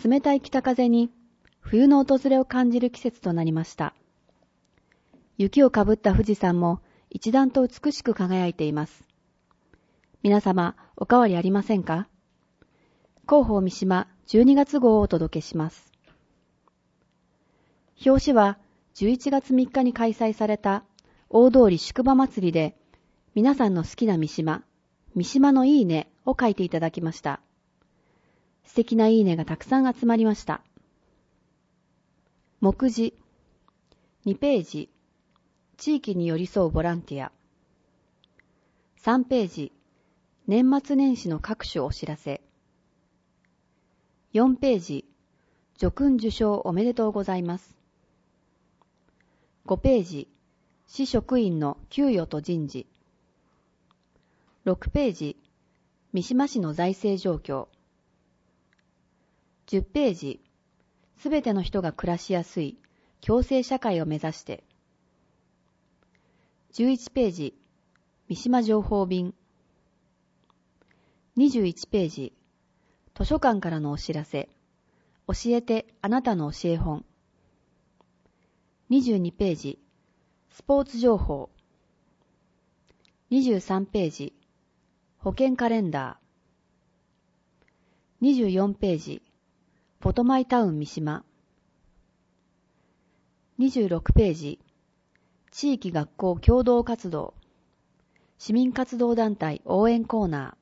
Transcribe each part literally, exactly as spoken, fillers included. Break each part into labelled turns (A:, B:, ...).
A: 冷たい北風に冬の訪れを感じる季節となりました。雪をかぶった富士山も一段と美しく輝いています。皆様、おかわりありませんか？広報三島じゅうにがつ号をお届けします。表紙はじゅういちがつみっかに開催された大通り宿場祭りで、皆さんの好きな三島、三島のいいねを書いていただきました。素敵ないいねがたくさん集まりました。目次にページ、地域に寄り添うボランティア。さんページ、年末年始の各種お知らせ。よんページ、叙勲受賞おめでとうございます。ごページ、市職員の給与と人事。ろくページ、三島市の財政状況。じゅっページ、すべての人が暮らしやすい共生社会を目指して。じゅういちページ、三島情報便。にじゅういちページ、図書館からのお知らせ。教えてあなたの教え本。にじゅうにページ、スポーツ情報。にじゅうさんページ、保険カレンダー。にじゅうよんページ、ポトマイタウン三島。にじゅうろくページ、地域学校共同活動。市民活動団体応援コーナ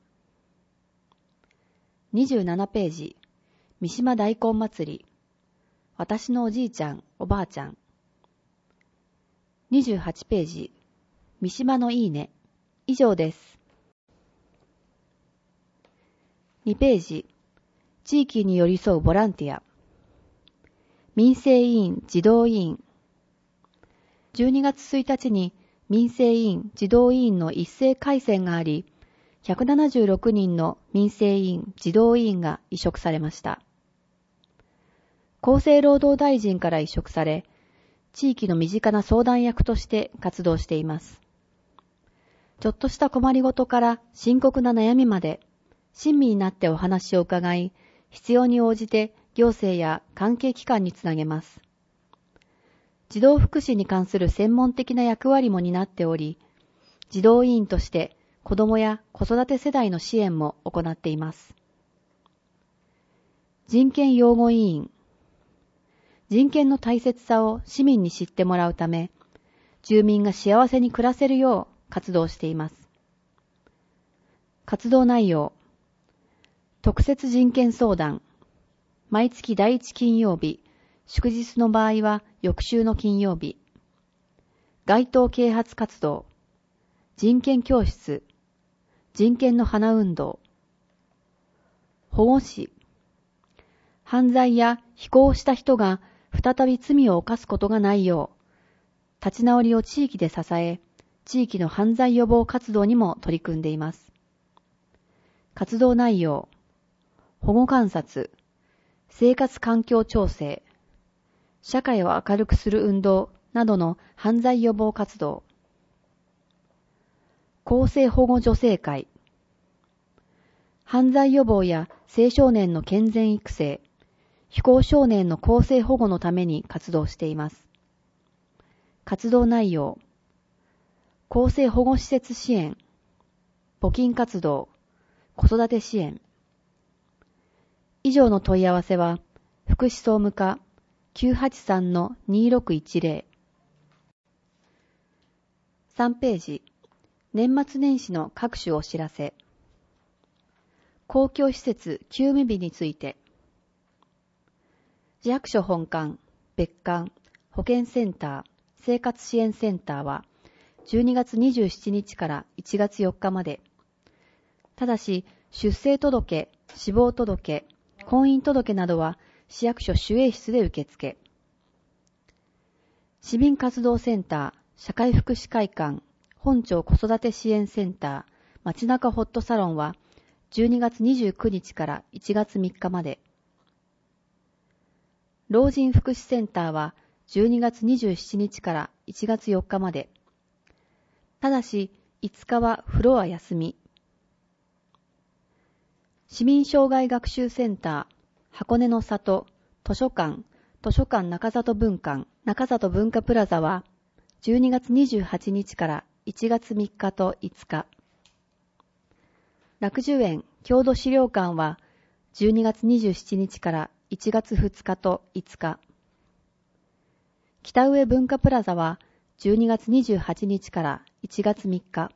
A: ー。にじゅうななページ、三島大根祭り。私のおじいちゃん、おばあちゃん。にじゅうはちページ、三島のいいね。以上です。にページ、地域に寄り添うボランティア。民生委員児童委員。じゅうにがつついたちに民生委員児童委員の一斉改選があり、ひゃくななじゅうろくにんの民生委員児童委員が委嘱されました。厚生労働大臣から委嘱され、地域の身近な相談役として活動しています。ちょっとした困りごとから深刻な悩みまで、親身になってお話を伺い、必要に応じて行政や関係機関につなげます。児童福祉に関する専門的な役割も担っており、児童委員として子どもや子育て世代の支援も行っています。人権擁護委員。人権の大切さを市民に知ってもらうため、住民が幸せに暮らせるよう活動しています。活動内容。特設人権相談。毎月第一金曜日、祝日の場合は翌週の金曜日。街頭啓発活動。人権教室。人権の花運動。保護司。犯罪や非行をした人が再び罪を犯すことがないよう、立ち直りを地域で支え、地域の犯罪予防活動にも取り組んでいます。活動内容。保護観察。生活環境調整。社会を明るくする運動などの犯罪予防活動。更生保護助成会。犯罪予防や青少年の健全育成、非行少年の更生保護のために活動しています。活動内容。更生保護施設支援、募金活動、子育て支援。以上の問い合わせは、福祉総務課 きゅうはちさんのにろくいちゼロ。さんページ、年末年始の各種お知らせ。公共施設休務日について。市役所本館、別館、保健センター、生活支援センターはじゅうにがつにじゅうしちにちからいちがつよっかまで。ただし、出生届、死亡届、婚姻届などは市役所守衛室で受付。市民活動センター、社会福祉会館、本町子育て支援センター、街中ホットサロンはじゅうにがつにじゅうくにちからいちがつみっかまで。老人福祉センターはじゅうにがつにじゅうしちにちからいちがつよっかまで。ただし、いつかはフロア休み。市民障害学習センター、 箱根の里、図書館、図書館中里文館、中里文化プラザはじゅうにがつにじゅうはちにちからいちがつみっかといつか。楽寿園郷土資料館はじゅうにがつにじゅうしちにちからいちがつふつかといつか。北上文化プラザはじゅうにがつにじゅうはちにちからいちがつみっか。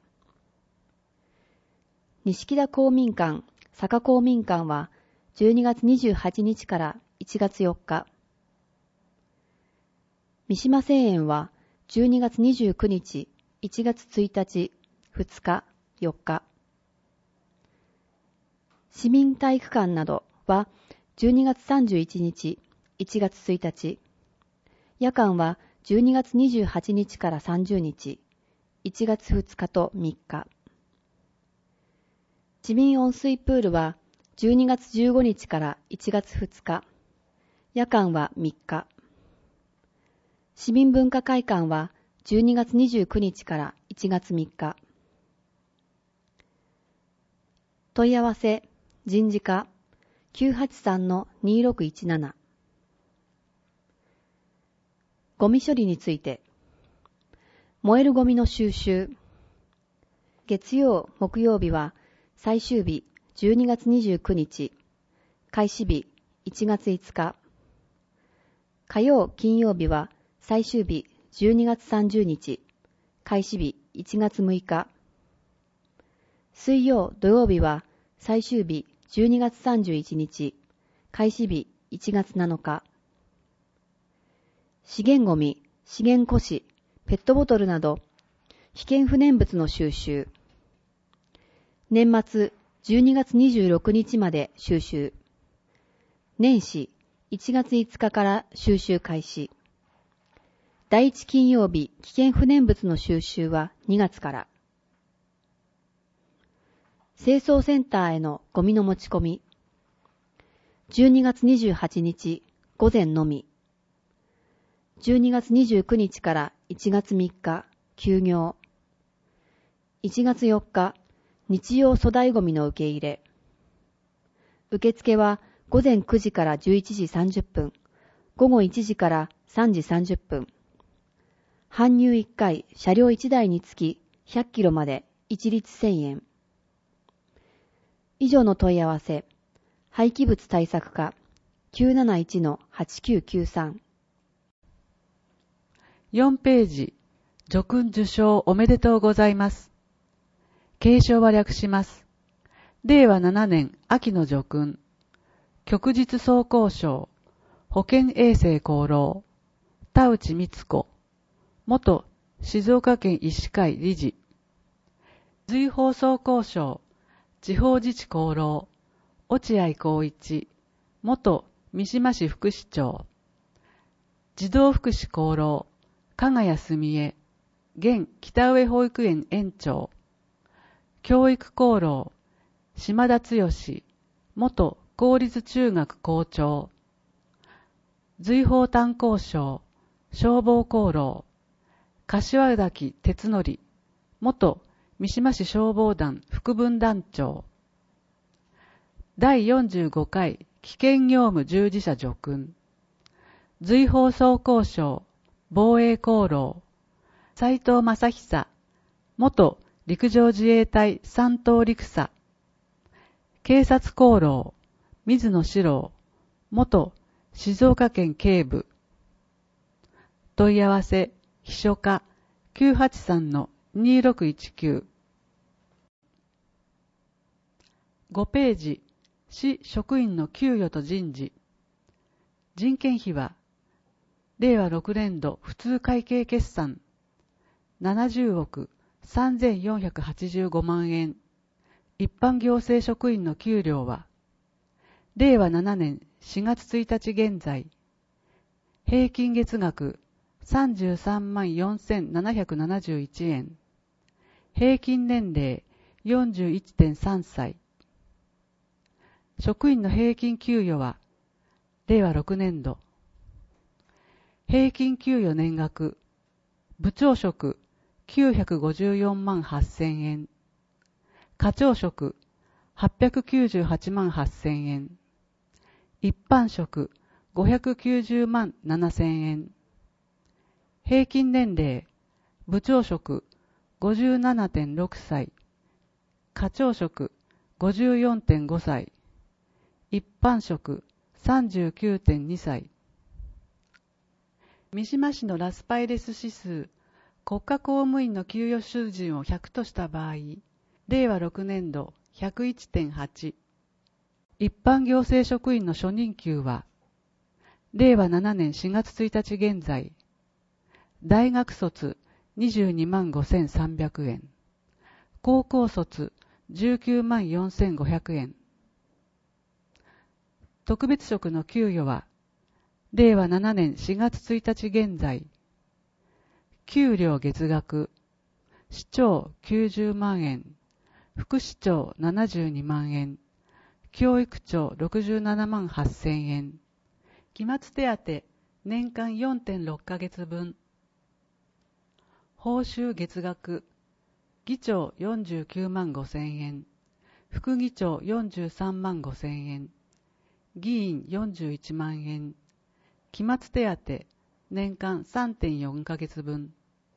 A: 錦田公民館、坂公民館はじゅうにがつにじゅうはちにちからいちがつよっか。三島製園はじゅうにがつにじゅうくにち、いちがつついたち、ふつか、よっか。市民体育館などはじゅうにがつさんじゅういちにち、いちがつついたち。夜間はじゅうにがつにじゅうはちにちからさんじゅうにち、いちがつふつかとみっか。市民温水プールはじゅうにがつじゅうごにちからいちがつふつか。夜間はみっか。市民文化会館はじゅうにがつにじゅうくにちからいちがつみっか。問い合わせ、人事課 きゅうはちさんのにろくいちなな。ゴミ処理について。燃えるゴミの収集。月曜、木曜日は最終日じゅうにがつにじゅうくにち、開始日いちがついつか。火曜、金曜日は最終日じゅうにがつさんじゅうにち、開始日いちがつむいか。水曜、土曜日は最終日じゅうにがつさんじゅういちにち、開始日いちがつなのか。資源ゴミ、資源古紙、ペットボトルなど危険不燃物の収集。年末じゅうにがつにじゅうろくにちまで収集。年始いちがついつかから収集開始。第一金曜日危険不燃物の収集はにがつから。清掃センターへのゴミの持ち込み。じゅうにがつにじゅうはちにち午前のみ。じゅうにがつにじゅうくにちからいちがつみっか休業。いちがつよっか日曜粗大ゴミの受け入れ。受付は午前くじからじゅういちじさんじゅっぷん、午後いちじからさんじさんじゅっぷん。搬入いっかい、車両いちだいにつきひゃっキロまで一律せんえん。以上の問い合わせ、廃棄物対策課 きゅうなないちのはちきゅうきゅうさん。
B: よんページ、叙勲受賞おめでとうございます。継承は略します。れいわななねん秋の叙勲、旭日総工賞、保健衛生功労、田内光子、元静岡県医師会理事、随放総工賞、地方自治功労、落合光一、元三島市副市長、児童福祉功労、加賀谷澄江、現北上保育園園長、教育功労、島田剛、元公立中学校長、随放炭鉱賞、消防功労、柏崎哲則、元三島市消防団副分団長、だいよんじゅうごかい危険業務従事者叙勲、随放総工賞、防衛功労、斉藤正久、元陸上自衛隊三等陸佐、警察功労、水野史郎、元静岡県警部。問い合わせ、秘書課 きゅうはちさんのにろくいちきゅう。ごページ、市職員の給与と人事。人件費は、れいわろくねんど普通会計決算ななじゅうおくさんぜんよんひゃくはちじゅうごまんえん。一般行政職員の給料は、れいわななねんしがつついたち現在、平均月額さんじゅうさんまんよんせんななひゃくななじゅういちえん、平均年齢 よんじゅういってんさんさい。職員の平均給与は、れいわろくねんど、平均給与年額、部長職きゅうひゃくごじゅうよんまんはっせんえん、課長職はっぴゃくきゅうじゅうはちまんはっせんえん、 一般職ごひゃくきゅうじゅうまんななせんえん。平均年齢、部長職 ごじゅうななてんろくさい、課長職 ごじゅうよんてんごさい、一般職 さんじゅうきゅうてんにさい。三島市のラスパイレス指数、国家公務員の給与水準をひゃくとした場合、れいわろくねんど ひゃくいちてんはち。一般行政職員の初任給は、れいわななねんしがつついたち現在、大学卒にじゅうにまんごせんさんびゃくえん、高校卒じゅうきゅうまんよんせんごひゃくえん。特別職の給与は、れいわななねんしがつついたち現在、給料月額、市長きゅうじゅうまんえん、副市長ななじゅうにまんえん、教育長ろくじゅうななまんはっせんえん、期末手当年間 よんてんろっかげつぶん、報酬月額、議長よんじゅうきゅうまんごせんえん、副議長よんじゅうさんまんごせんえん、議員よんじゅういちまんえん、期末手当年間 さんてんよんかげつぶん。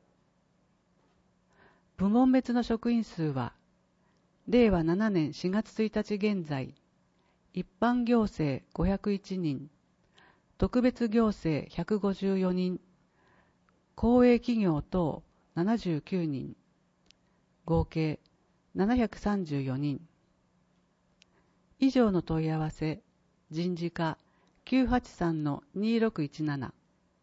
B: 部門別の職員数は、れいわななねんしがつついたち現在、一般行政ごひゃくいちにん、特別行政ひゃくごじゅうよにん、公営企業等ななじゅうきゅうにん、合計ななひゃくさんじゅうよにん。以上の問い合わせ、人事課 きゅうはちさんのにろくいちなな。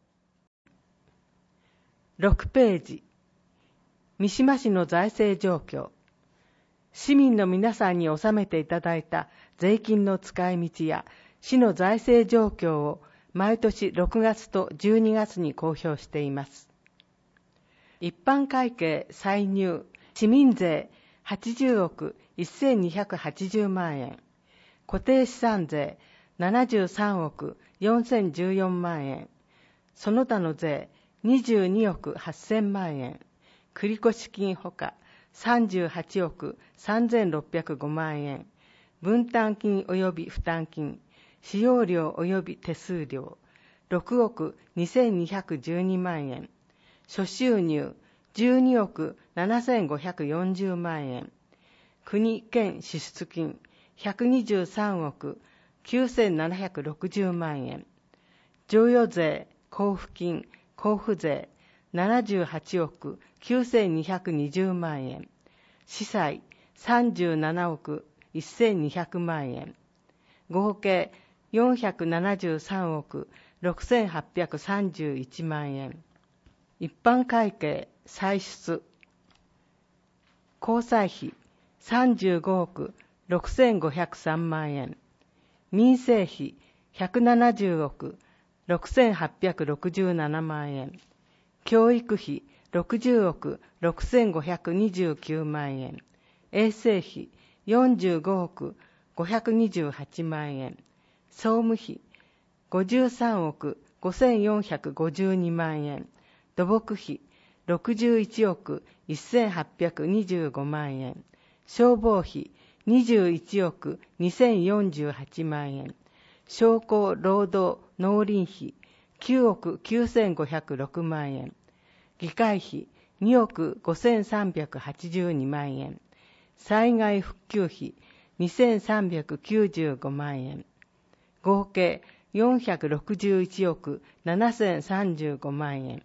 C: ろくページ、三島市の財政状況。市民の皆さんに納めていただいた税金の使い道や市の財政状況を毎年ろくがつとじゅうにがつに公表しています。一般会計歳入市民税はちじゅうおくせんにひゃくはちじゅうまんえん、固定資産税ななじゅうさんおくよんせんじゅうよんまんえん、その他の税にじゅうにおくはっせんまんえん、繰越金ほかさんじゅうはちおくさんぜんろっぴゃくごまんえん、分担金及び負担金、使用料及び手数料ろくおくにせんにひゃくじゅうにまんえん、諸収入じゅうにおくななせんごひゃくよんじゅうまんえん、国県支出金ひゃくにじゅうさんおくきゅうせんななひゃくろくじゅうまんえん、譲与税、交付金、交付税ななじゅうはちおくきゅうせんにひゃくにじゅうまんえん、司債さんじゅうななおくせんにひゃくまんえん、合計よんひゃくななじゅうさんおくろくせんはっぴゃくさんじゅういちまんえん。一般会計歳出、交際費さんじゅうごおくろくせんごひゃくさんまんえん、民生費ひゃくななじゅうおくろくせんはっぴゃくろくじゅうななまんえん、教育費ろくじゅうおくろくせんごひゃくにじゅうきゅうまんえん、衛生費よんじゅうごおくごひゃくにじゅうはちまんえん、総務費ごじゅうさんおくごせんよんひゃくごじゅうにまんえん、土木費ろくじゅういちおくせんはっぴゃくにじゅうごまんえん、消防費にじゅういちおくにせんよんじゅうはちまんえん、商工労働農林費きゅうおくきゅうせんごひゃくろくまんえん、議会費におくごせんさんびゃくはちじゅうにまんえん、災害復旧費にせんさんびゃくきゅうじゅうごまんえん、合計よんひゃくろくじゅういちおくななせんさんじゅうごまんえん。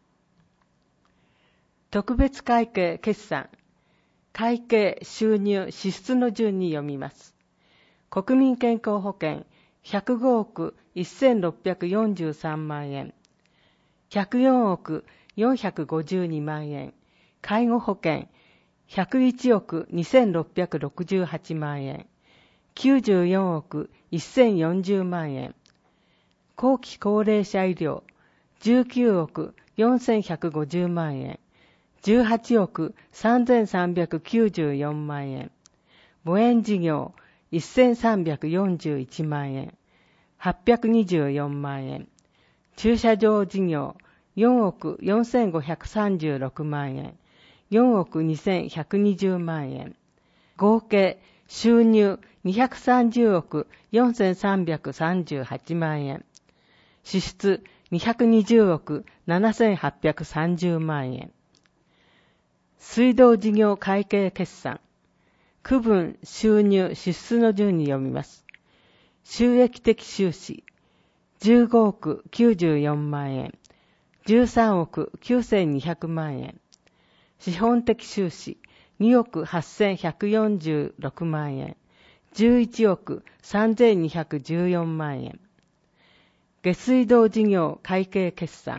C: 特別会計決算、会計収入支出の順に読みます。国民健康保険ひゃくごおくせんろっぴゃくよんじゅうさんまんえん、ひゃくよんおくよんひゃくごじゅうにまんえん、介護保険ひゃくいちおくにせんろっぴゃくろくじゅうはちまんえん、きゅうじゅうよんおくせんよんじゅうまんえん、後期高齢者医療じゅうきゅうおくよんせんひゃくごじゅうまんえん、じゅうはちおくさんぜんさんびゃくきゅうじゅうよんまんえん、母園事業せんさんびゃくよんじゅういちまんえん、はっぴゃくにじゅうよんまんえん、駐車場事業よんおくよんせんごひゃくさんじゅうろくまんえん、よんおくにせんひゃくにじゅうまんえん、合計収入にひゃくさんじゅうおくよんせんさんびゃくさんじゅうはちまんえん。支出にひゃくにじゅうおくななせんはっぴゃくさんじゅうまんえん。水道事業会計決算。区分、収入、支出の順に読みます。収益的収支。じゅうごおくきゅうじゅうよんまんえん。じゅうさんおくきゅうせんにひゃくまんえん。資本的収支。におくはっせんひゃくよんじゅうろくまんえん。じゅういちおくさんぜんにひゃくじゅうよんまんえん。下水道事業会計決算。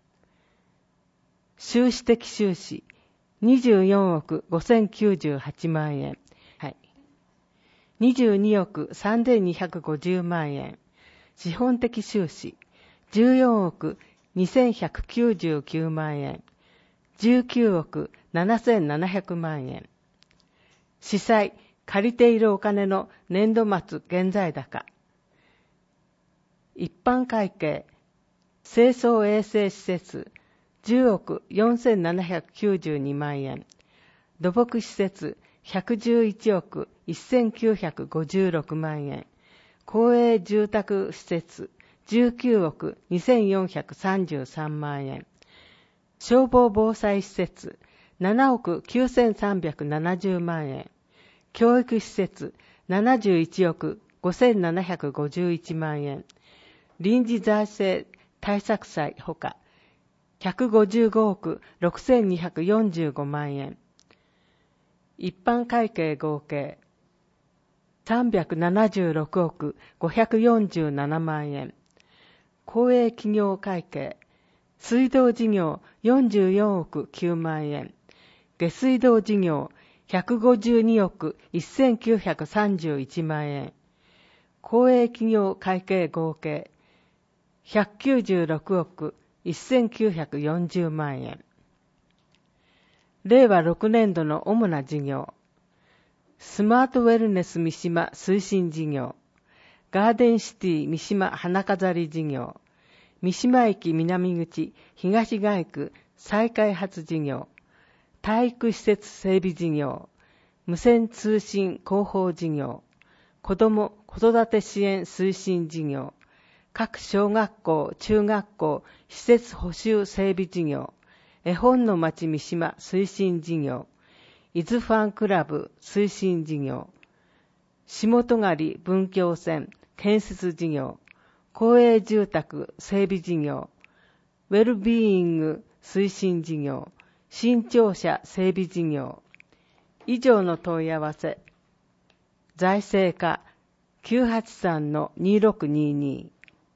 C: 収支的収支。にじゅうよんおくごせんきゅうじゅうはちまんえん。はい。にじゅうにおくさんぜんにひゃくごじゅうまんえん。資本的収支。じゅうよんおくにせんひゃくきゅうじゅうきゅうまんえん。じゅうきゅうおくななせんななひゃくまんえん。司債、借りているお金の年度末現在高。一般会計、清掃衛生施設、じゅうおくよんせんななひゃくきゅうじゅうにまんえん。土木施設、ひゃくじゅういちおくせんきゅうひゃくごじゅうろくまんえん。公営住宅施設、じゅうきゅうおくにせんよんひゃくさんじゅうさんまんえん。消防防災施設、ななおくきゅうせんさんびゃくななじゅうまんえん。教育施設、ななじゅういちおくごせんななひゃくごじゅういちまんえん。臨時財政対策債ほか、ひゃくごじゅうごおくろくせんにひゃくよんじゅうごまんえん。一般会計合計、さんびゃくななじゅうろくおくごひゃくよんじゅうななまんえん。公営企業会計、水道事業よんじゅうよんおくきゅうまんえん。下水道事業ひゃくごじゅうにおくせんきゅうひゃくさんじゅういちまんえん。公営企業会計合計ひゃくきゅうじゅうろくおくせんきゅうひゃくよんじゅうまんえん。れいわろくねんどの主な事業。スマートウェルネス三島推進事業。ガーデンシティ三島花飾り事業。三島駅南口東街区再開発事業。体育施設整備事業。無線通信広報事業。子ども・子育て支援推進事業。各小学校・中学校施設補修整備事業。絵本の町三島推進事業。伊豆ファンクラブ推進事業。下戸狩文教線建設事業。公営住宅整備事業。ウェルビーイング推進事業。新庁舎整備事業。以上の問い合わせ。財政課 きゅうはちさんのにろくにに。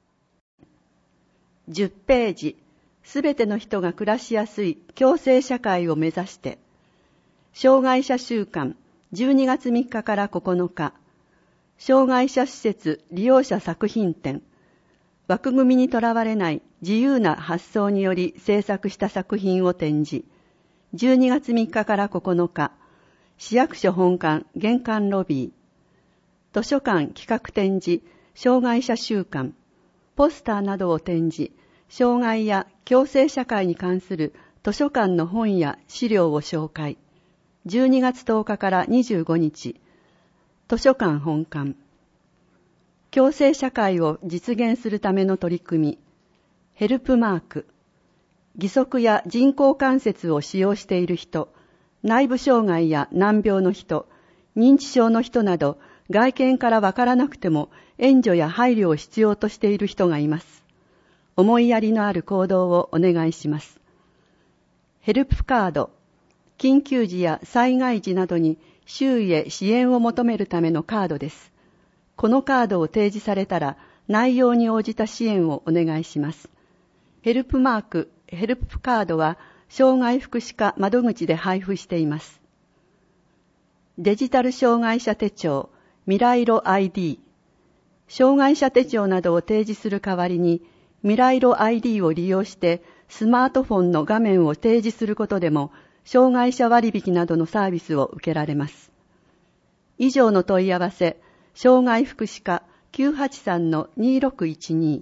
D: じゅっページ、すべての人が暮らしやすい共生社会を目指して。障害者週間、じゅうにがつみっかからここのか。障害者施設利用者作品展。枠組みにとらわれない自由な発想により制作した作品を展示。じゅうにがつみっかからここのか。市役所本館玄関ロビー。図書館企画展示障害者週間。ポスターなどを展示。障害や共生社会に関する図書館の本や資料を紹介。じゅうにがつとおかからにじゅうごにち。図書館本館。共生社会を実現するための取り組み。ヘルプマーク。義足や人工関節を使用している人、内部障害や難病の人、認知症の人など、外見からわからなくても援助や配慮を必要としている人がいます。思いやりのある行動をお願いします。ヘルプカード。緊急時や災害時などに周囲へ支援を求めるためのカードです。このカードを提示されたら内容に応じた支援をお願いします。ヘルプマーク、ヘルプカードは障害福祉課窓口で配布しています。デジタル障害者手帳、未来色 アイディー。障害者手帳などを提示する代わりに未来色 アイディー を利用してスマートフォンの画面を提示することでも障害者割引などのサービスを受けられます。以上の問い合わせ、障害福祉課 きゅうはちさんのにろくいちに。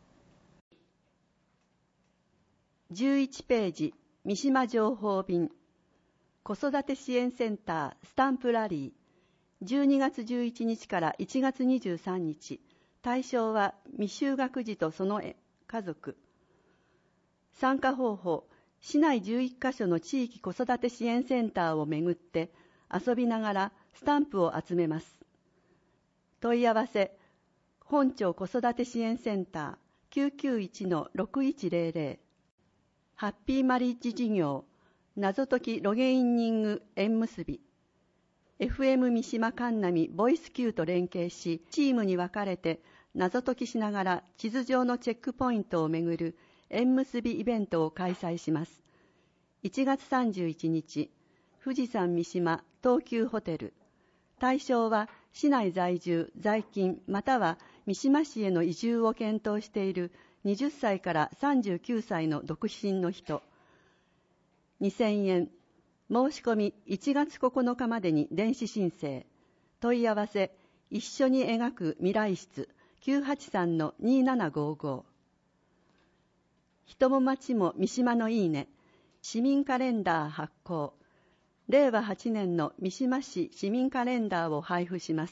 D: じゅういちページ、三島情報便。子育て支援センタースタンプラリー。 じゅうにがつじゅういちにちからいちがつにじゅうさんにち、対象は未就学児とその家族。参加方法、市内じゅういっかしょの地域子育て支援センターを巡って遊びながらスタンプを集めます。問い合わせ、本町子育て支援センター きゅうきゅういちのろくいちゼロゼロ。ハッピーマリッジ事業、謎解きロゲインニング縁結び。エフエム 三島神波ボイス Q と連携し、チームに分かれて謎解きしながら地図上のチェックポイントをめぐる縁結びイベントを開催します。いちがつさんじゅういちにち、富士山三島東急ホテル。対象は市内在住、在勤または三島市への移住を検討しているはたちからさんじゅうきゅうさいの独身の人。にせんえん。申し込みいちがつここのかまでに電子申請。問い合わせ、一緒に描く未来室 きゅうはちさんのにななごご。人も町も三島のいいね。市民カレンダー発行。れいわはちねんの三島市市民カレンダーを配布します。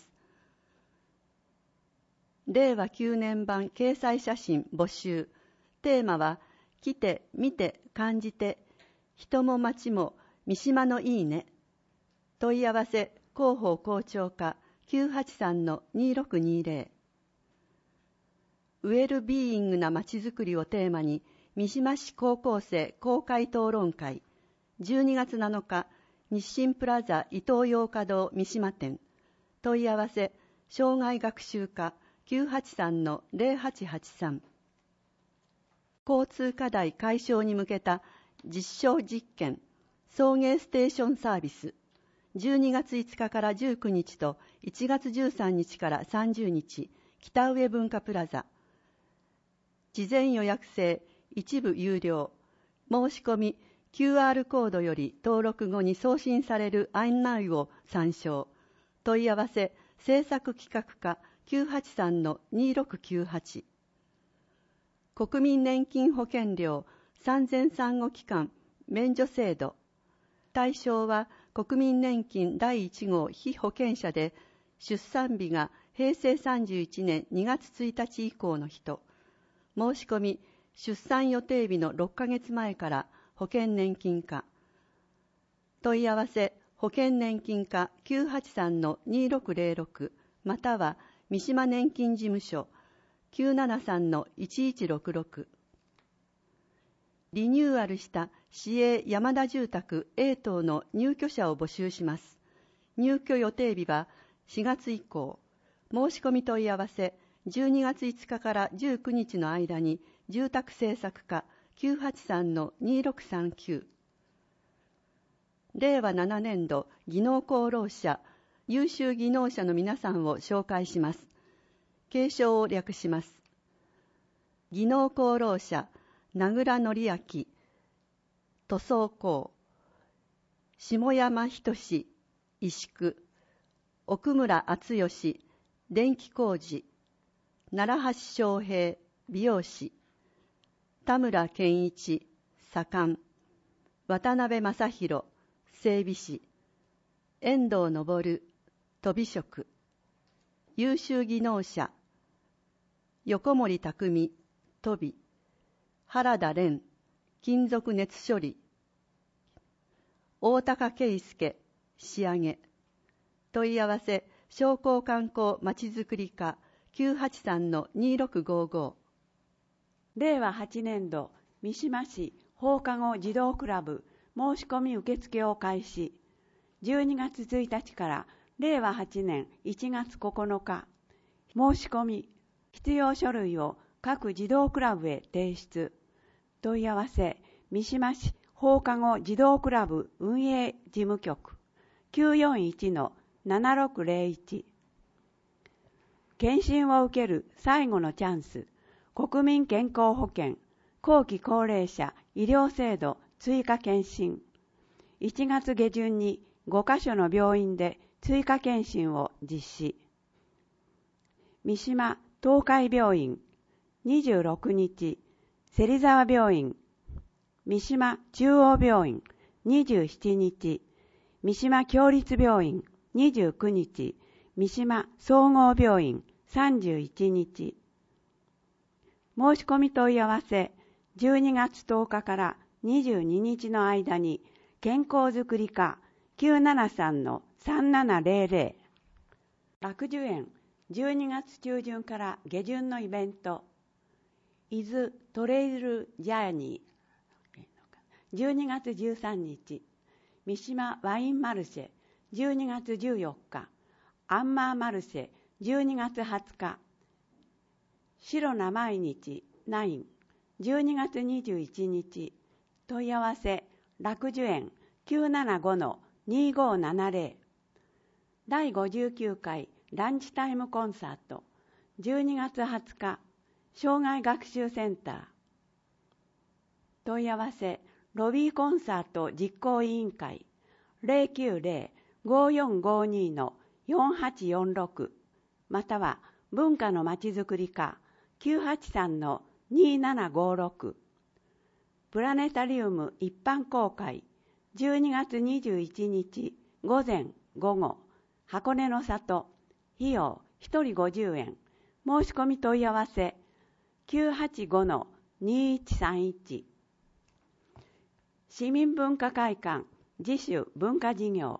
D: れいわきゅうねん版掲載写真募集。テーマは、来て、見て、感じて、人も町も三島のいいね。問い合わせ、広報校長課 きゅうはちさんのにろくにゼロ。ウェルビーイングな町づくりをテーマに、三島市高校生公開討論会。じゅうにがつなのか、日清プラザ伊東洋華堂三島店。問い合わせ、障害学習課 きゅうはちさんのゼロはちはちさん。交通課題解消に向けた実証実験、送迎ステーションサービス。じゅうにがついつかからじゅうくにちといちがつじゅうさんにちからさんじゅうにち、北上文化プラザ。事前予約制、一部有料。申し込み、キューアール コードより登録後に送信される案内を参照。問い合わせ、制作企画課 きゅうはちさんのにろくきゅうはち。国民年金保険料産前産後期間免除制度。対象は国民年金だいいち号被保険者で出産日がへいせいさんじゅういちねんにがつついたち以降の人。申し込み、出産予定日のろっかげつまえから保険年金課。問い合わせ、保険年金課 きゅうはちさんのにろくゼロろく または三島年金事務所 きゅうななさんのいちいちろくろく。リニューアルした市営山田住宅 A 棟の入居者を募集します。入居予定日はしがつ以降。申し込み問い合わせ、じゅうにがついつかからじゅうくにちの間に住宅政策課 きゅうはちさんのにろくさんきゅう。れいわななねんど技能功労者、優秀技能者の皆さんを紹介します。継承を略します。技能功労者、名倉則明、塗装工、下山仁志、石工、奥村敦義、電気工事、奈良橋昌平、美容師、田村健一、左官、渡辺正弘、整備士、遠藤昇、飛び職、優秀技能者、横森匠、飛び、原田蓮、金属熱処理、大高圭介、仕上げ。問い合わせ、商工観光まちづくり課 きゅうはちさんのにろくごご。
E: れいわはちねんど三島市放課後児童クラブ申し込み受付を開始。じゅうにがつついたちかられいわはちねんいちがつここのか。申し込み、必要書類を各児童クラブへ提出。問い合わせ、三島市放課後児童クラブ運営事務局 きゅうよんいちのななろくゼロいち。検診を受ける最後のチャンス。国民健康保険後期高齢者医療制度追加検診。いちがつげじゅんにごかしょの病院で追加検診を実施。三島東海病院にじゅうろくにち、芹沢病院、三島中央病院にじゅうしちにち、三島共立病院にじゅうくにち、三島総合病院さんじゅういちにち。申し込み問い合わせ、じゅうにがつとおかからにじゅうににちの間に、健康づくり課 きゅうななさんのさんななぜろぜろ。楽寿園、じゅうにがつちゅうじゅんから下旬のイベント、伊豆トレイルジャーニー、じゅうにがつじゅうさんにち、三島ワインマルシェ、じゅうにがつじゅうよっか、アンマーマルシェ、じゅうにがつはつか、白な毎日ナイン、じゅうにがつにじゅういちにち、問い合わせ、楽寿園 きゅうななごのにごななぜろ。だいごじゅうきゅうかいランチタイムコンサート、じゅうにがつはつか、障害学習センター。問い合わせ、ロビーコンサート実行委員会 ゼロきゅうゼロ ごよんごに のよんはちよんろく、または文化のまちづくり課 きゅうはちさんのにななごろく。プラネタリウム一般公開、じゅうにがつにじゅういちにち午前午後、箱根の里、費用ひとりごじゅうえん、申し込み問い合わせ、きゅうはちごのにいちさんいち。市民文化会館自主文化事業、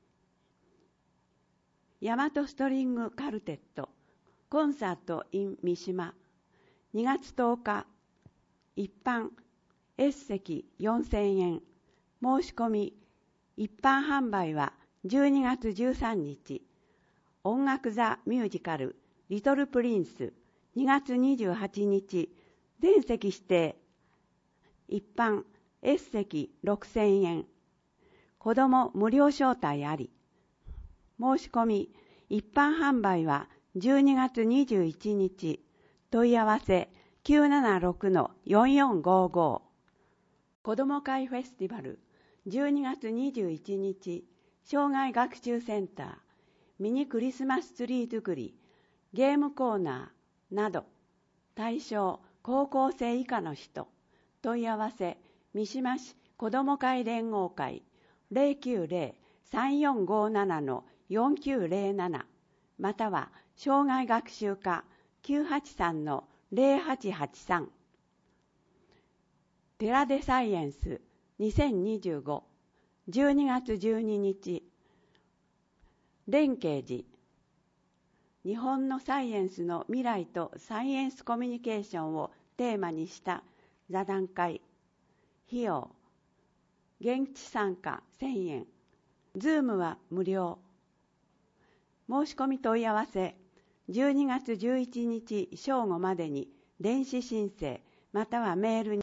E: 大和ストリングカルテットコンサート in 三島、にがつとおか、一般 S 席よんせんえん、申し込み、一般販売はじゅうにがつじゅうさんにち、音楽座ミュージカルリトルプリンスにがつにじゅうはちにち、全席指定、一般 S 席ろくせんえん、子ども無料招待あり、申し込み、一般販売はじゅうにがつにじゅういちにち、問い合わせ きゅうななろくのよんよんごご。子ども会フェスティバルじゅうにがつにじゅういちにち、障害学習センター、ミニクリスマスツリー作り、ゲームコーナーなど、対象高校生以下の人、問い合わせ、三島市子ども会連合会 ゼロきゅうゼロ さんよんごななのよんきゅうゼロなな、または障害学習課 きゅうはちさんのゼロはちはちさん。テラデサイエンスにせんにじゅうご、じゅうにがつじゅうににち、蓮慶寺、日本のサイエンスの未来とサイエンスコミュニケーションをテーマにした座談会、費用、現地参加せんえん、ズームは無料。申し込み問い合わせ、じゅうにがつじゅういちにち正午までに電子申請またはメールに。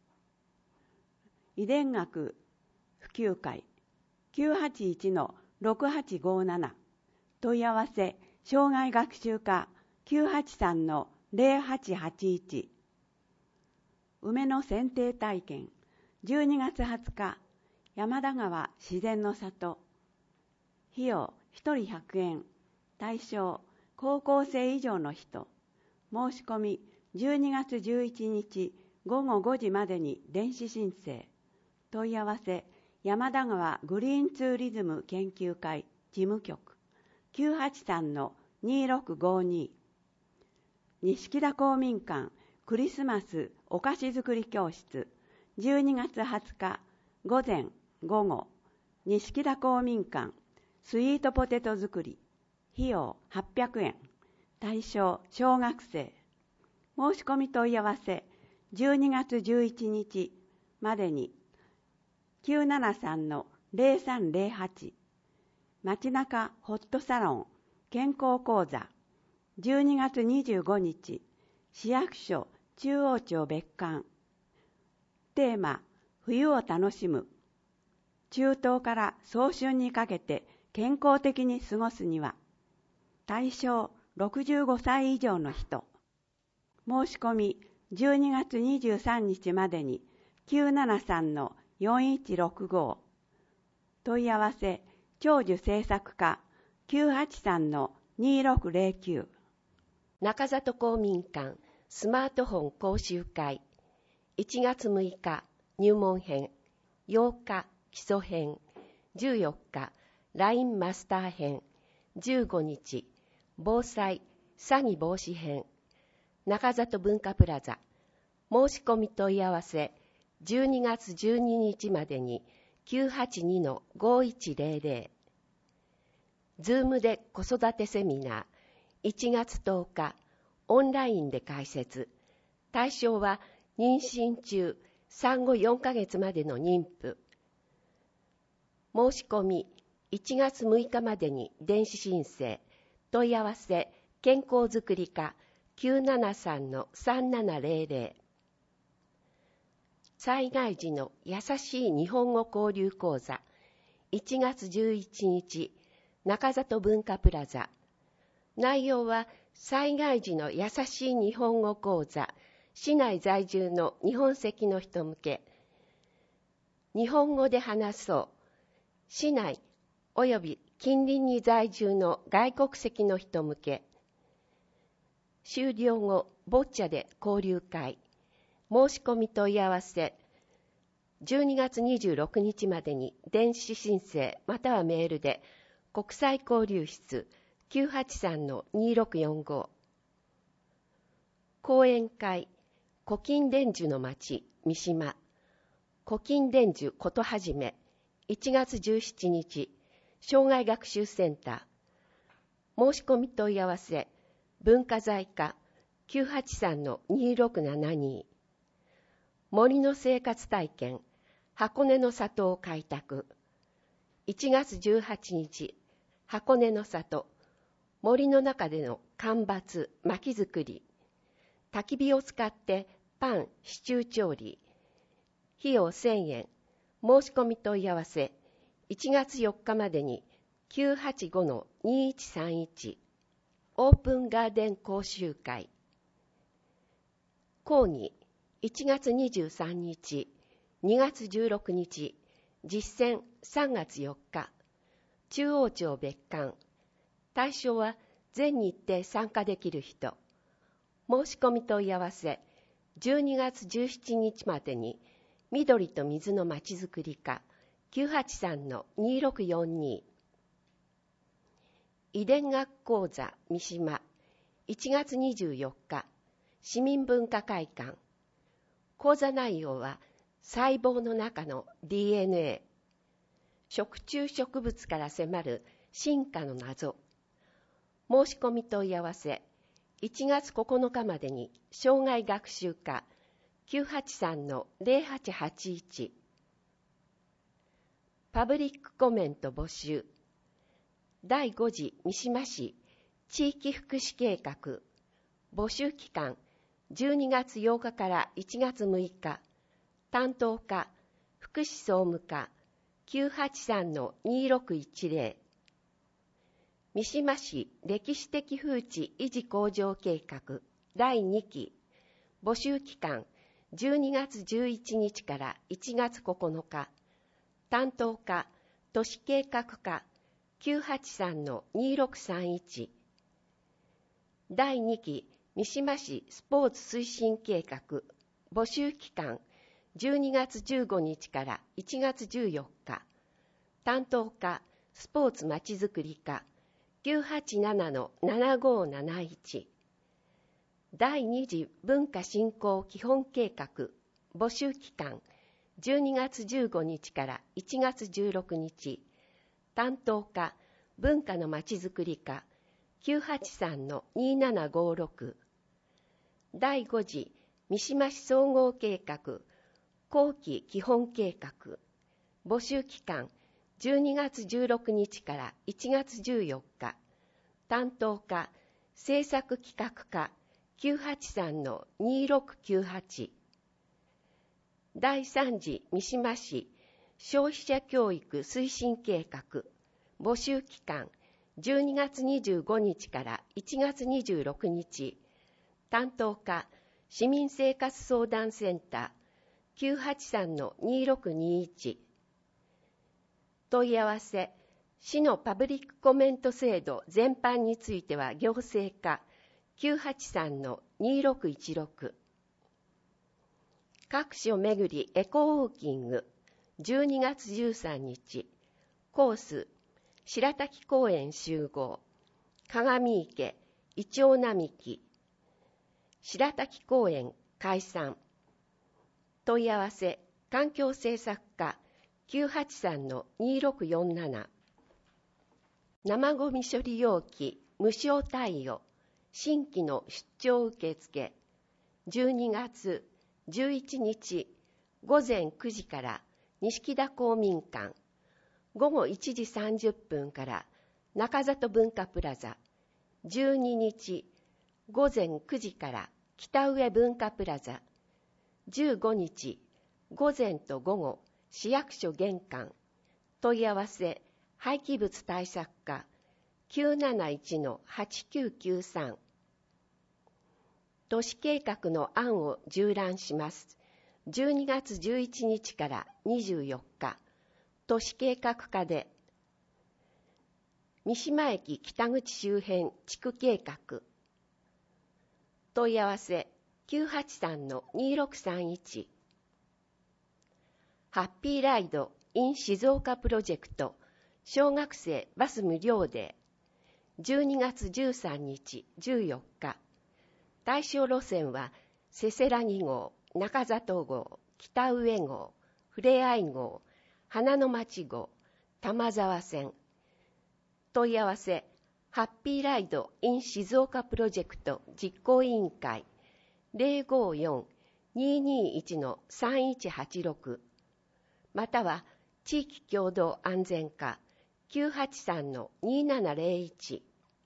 E: 遺伝学普及会 きゅうはちいちのろくはちごなな、問い合わせ、障害学習課 きゅうはちさんのゼロはちはちいち。梅の剪定体験じゅうにがつはつか、山田川自然の里、費用ひとりひゃくえん、対象高校生以上の人、申し込みじゅうにがつじゅういちにちごごごじまでに電子申請。問い合わせ、山田川グリーンツーリズム研究会事務局 きゅうはちさんのにろくごに。錦田公民館クリスマスお菓子作り教室じゅうにがつはつか午前午後、錦田公民館スイートポテト作り、費用はっぴゃくえん、対象小学生。申し込み問い合わせ、じゅうにがつじゅういちにちまでにきゅうななさんのゼロさんゼロはち。街中ホットサロン健康講座じゅうにがつにじゅうごにち、市役所中央町別館。テーマ、冬を楽しむ。中東から早春にかけて健康的に過ごすには。対象ろくじゅうごさい以上の人。申し込みじゅうにがつにじゅうさんにちまでにきゅうななさんのよんいちろくご。問い合わせ、長寿制作課 きゅうはちさんのにろくゼロきゅう。
F: 中里公民館スマートフォン講習会いちがつむいか入門編、ようか基礎編、じゅうよっかライン マスター編じゅうごにち防災詐欺防止編中里文化プラザ申し込み問い合わせじゅうにがつじゅうににちまでに きゅうはちにのごいちぜろぜろ ズームで子育てセミナーいちがつとおかオンラインで開設。対象は妊娠中産後よんかげつまでの妊婦。申し込みいちがつむいかまでに電子申請。問い合わせ健康づくり課 きゅうななさんのさんななぜろぜろ。災害時の優しい日本語交流講座いちがつじゅういちにち中里文化プラザ。内容は災害時の優しい日本語講座市内在住の日本籍の人向け。日本語で話そう。市内及び近隣に在住の外国籍の人向け。終了後、ボッチャで交流会。申し込み問い合わせ。じゅうにがつにじゅうろくにちまでに電子申請またはメールで国際交流室 きゅうはちさんのにろくよんご。講演会。古今伝授の町、三島。古今伝授ことはじめ。いちがつじゅうしちにち。障害学習センター。申し込み問い合わせ。文化財課 きゅうはちさんのにろくななに。森の生活体験。箱根の里を開拓。いちがつじゅうはちにち。箱根の里。森の中での間伐、薪作り。焚き火を使ってパン、シチュー調理。費用せんえん。申し込み問い合わせ。いちがつよっかまでに きゅうはちごのにいちさんいち。オープンガーデン講習会。講義いちがつにじゅうさんにち、にがつじゅうろくにち、実践さんがつよっか。中央町別館。対象は全日程参加できる人。申し込み問い合わせ。じゅうにがつじゅうしちにちまでに緑と水のまちづくり課 きゅうはちさんのにろくよんに。遺伝学講座三島いちがつにじゅうよっか市民文化会館。講座内容は細胞の中の ディーエヌエー、食虫植物から迫る進化の謎。申し込み問い合わせ。いちがつここのかまでに障害学習課 きゅうはちさんのぜろはちはちいち。パブリックコメント募集。だいごじ三島市地域福祉計画。募集期間じゅうにがつようかからいちがつむいか。担当課福祉総務課 きゅうはちさんのにろくいちぜろ。三島市歴史的風致維持向上計画だいにき。募集期間じゅうにがつじゅういちにちからいちがつここのか。担当課都市計画課 きゅうはちさんのにろくさんいち。だいにき三島市スポーツ推進計画。募集期間じゅうにがつじゅうごにちからいちがつじゅうよっか。担当課スポーツまちづくり課 きゅうはちななのななごなないち。だいにじ文化振興基本計画。募集期間じゅうにがつじゅうごにちからいちがつじゅうろくにち。担当課文化のまちづくり課 きゅうはちさんのにななごろく。だいごじ三島市総合計画後期基本計画。募集期間じゅうにがつじゅうろくにちからいちがつじゅうよっか。担当課政策企画課 きゅうはちさんのにろくきゅうはち。だいさんじ三島市消費者教育推進計画。募集期間じゅうにがつにじゅうごにちからいちがつにじゅうろくにち。担当課市民生活相談センター きゅうはちさんのにろくにいち。問い合わせ。市のパブリックコメント制度全般については行政課 きゅうはちさんのにろくいちろく。各所巡りエコウォーキングじゅうにがつじゅうさんにち。コース白滝公園集合、鏡池、イチョウ並木、白滝公園解散。問い合わせ、環境政策課 きゅうはちさんのにろくよんなな。生ごみ処理容器無償貸与、新規の出張受付、じゅうにがつじゅういちにちごぜんくじから錦田公民館、ごごいちじさんじゅっぷんから中里文化プラザ、じゅうににちごぜんくじから北上文化プラザ、じゅうごにち午前と午後市役所玄関。問い合わせ、廃棄物対策課 きゅうなないちのはちきゅうきゅうさん。都市計画の案を縦覧します。じゅうにがつじゅういちにちからにじゅうよっか、都市計画課で三島駅北口周辺地区計画。問い合わせ きゅうはちさんのにろくさんいち。ハッピーライド in 静岡プロジェクト、小学生バス無料デー、じゅうにがつじゅうさんにちじゅうよっか。対象路線はせせらぎ号、中里号、北上号、ふれあい号、花の町号、玉沢線。問い合わせ、ハッピーライド in 静岡プロジェクト実行委員会 ゼロごよん にーにーいちのさんいちはちろく。または地域共同安全課 きゅうはちさんのにーななぜろいち。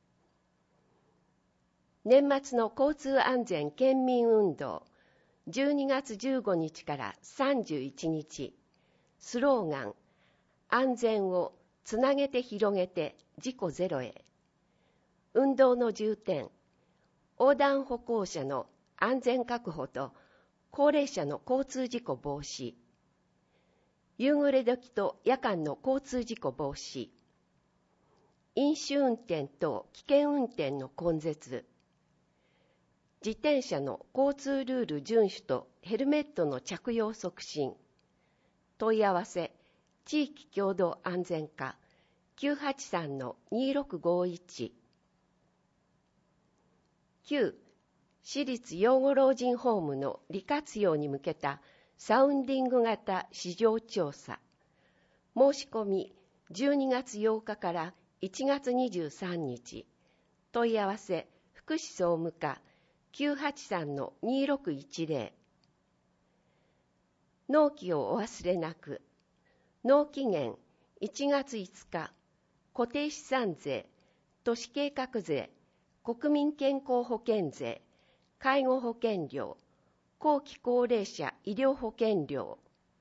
F: 年末の交通安全県民運動、じゅうにがつじゅうごにちからさんじゅういちにち。スローガン、安全をつなげて広げて事故ゼロへ。運動の重点、横断歩行者の安全確保と高齢者の交通事故防止。夕暮れ時と夜間の交通事故防止。飲酒運転等危険運転の根絶。自転車の交通ルール遵守とヘルメットの着用促進。問い合わせ、地域共同安全課 きゅうはちさんのにろくごいち。きゅう. 私立養護老人ホームの利活用に向けたサウンディング型市場調査。申し込みじゅうにがつようかからいちがつにじゅうさんにち。問い合わせ、福祉総務課 きゅうはちさんのにろくいちぜろ。納期をお忘れなく。納期限いちがついつか。固定資産税、都市計画税、国民健康保険税、介護保険料、後期高齢者医療保険料。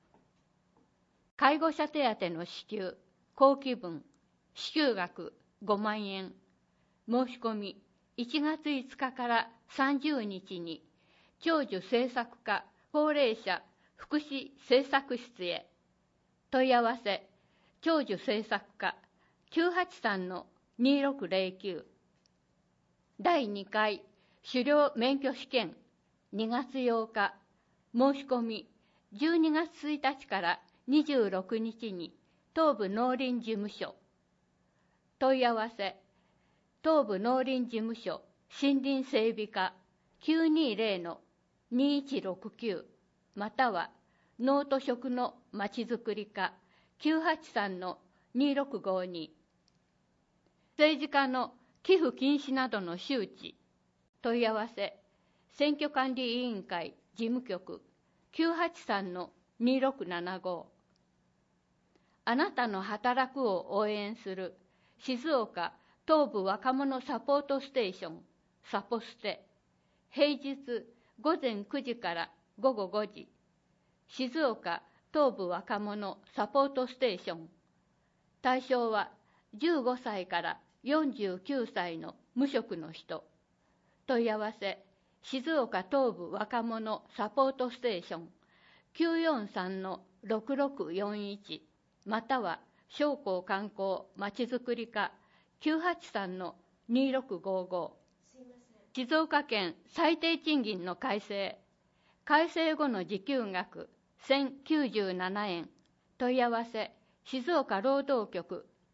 G: 介護者手当の支給、後期分、支給額ごまんえん。申し込みいちがついつかからさんじゅうにちに、長寿政策課高齢者福祉政策室へ。問い合わせ、長寿政策課 きゅうはちさんのにろくぜろきゅう。だいにかい狩猟免許試験にがつようか。申し込みじゅうにがつついたちからにじゅうろくにちに東部農林事務所。問い合わせ、東部農林事務所森林整備課 きゅうにぜろのにいちろくきゅう。または農と食のまちづくり課 きゅうはちさんのにろくごに。政治家の寄付禁止などの周知。問い合わせ、選挙管理委員会事務局 きゅうはちさんのにろくななご。あなたの働くを応援する静岡東部若者サポートステーションサポステ。平日ごぜんくじからごごごじ。静岡東部若者サポートステーション。対象はじゅうごさいからよんじゅうきゅうさいの無職の人。問い合わせ、静岡東部若者サポートステーション きゅうよんさんのろくろくよんいち。または商工観光まちづくり課 きゅうはちさんのにろくごご。静岡県最低賃金の改正。改正後の時給額せんきゅうじゅうななえん。問い合わせ、静岡労働局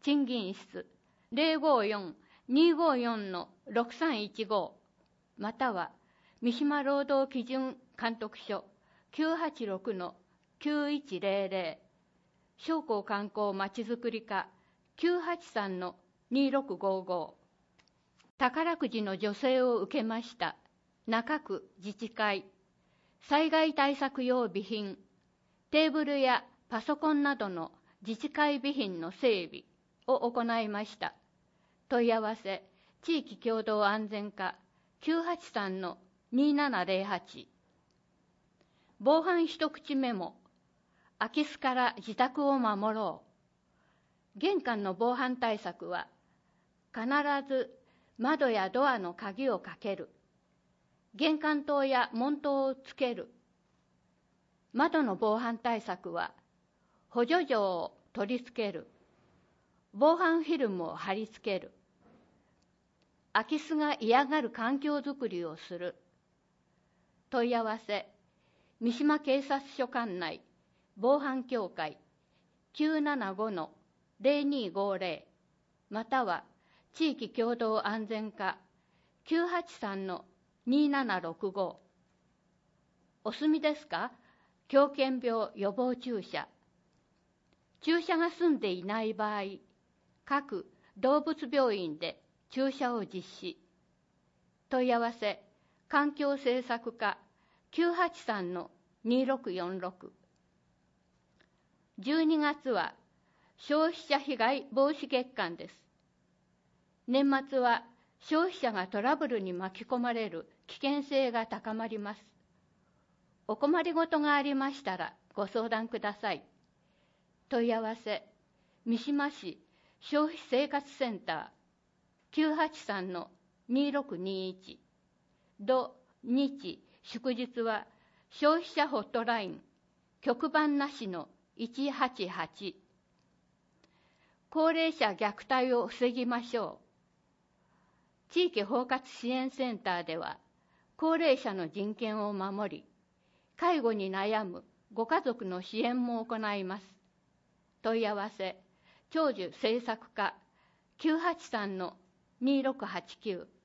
G: 賃金室 ゼロごよん にごよん ろくさんいちご または三島労働基準監督署 きゅうはちろく きゅういちゼロゼロ 商工観光まちづくり課 きゅうはちさん にろくごご 宝くじの助成を受けました中区自治会災害対策用備品テーブルやパソコンなどの自治会備品の整備を行いました。問い合わせ地域共同安全課 きゅうはちさん にななゼロはち 防犯一口メモ空き巣から自宅を守ろう。玄関の防犯対策は必ず窓やドアの鍵をかける。玄関灯や門灯をつける。窓の防犯対策は補助錠を取り付ける。防犯フィルムを貼り付ける。空き巣が嫌がる環境づくりをする。問い合わせ三島警察署管内防犯協会 きゅうななご ゼロにごゼロ または地域共同安全課 きゅうはちさん にななろくご お済みですか？狂犬病予防注射。注射が済んでいない場合、各動物病院で注射を実施。問い合わせ環境政策課 きゅうはちさん にろくよんろく。じゅうにがつは消費者被害防止月間です。年末は消費者がトラブルに巻き込まれる危険性が高まります。お困りごとがありましたらご相談ください。問い合わせ三島市消費生活センター きゅうはちさん にろくにいち。土日祝日は消費者ホットライン局番なしのいちはちはち。高齢者虐待を防ぎましょう。地域包括支援センターでは高齢者の人権を守り、介護に悩むご家族の支援も行います。問い合わせ長寿政策課 きゅうはちさん にろくはちきゅう。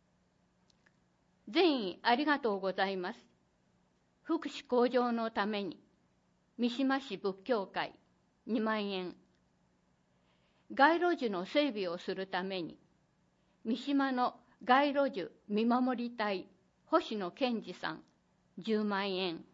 G: 善意ありがとうございます。福祉向上のために三島市仏教会にまんえん。街路樹の整備をするために三島の街路樹見守り隊星野健二さんじゅうまんえん。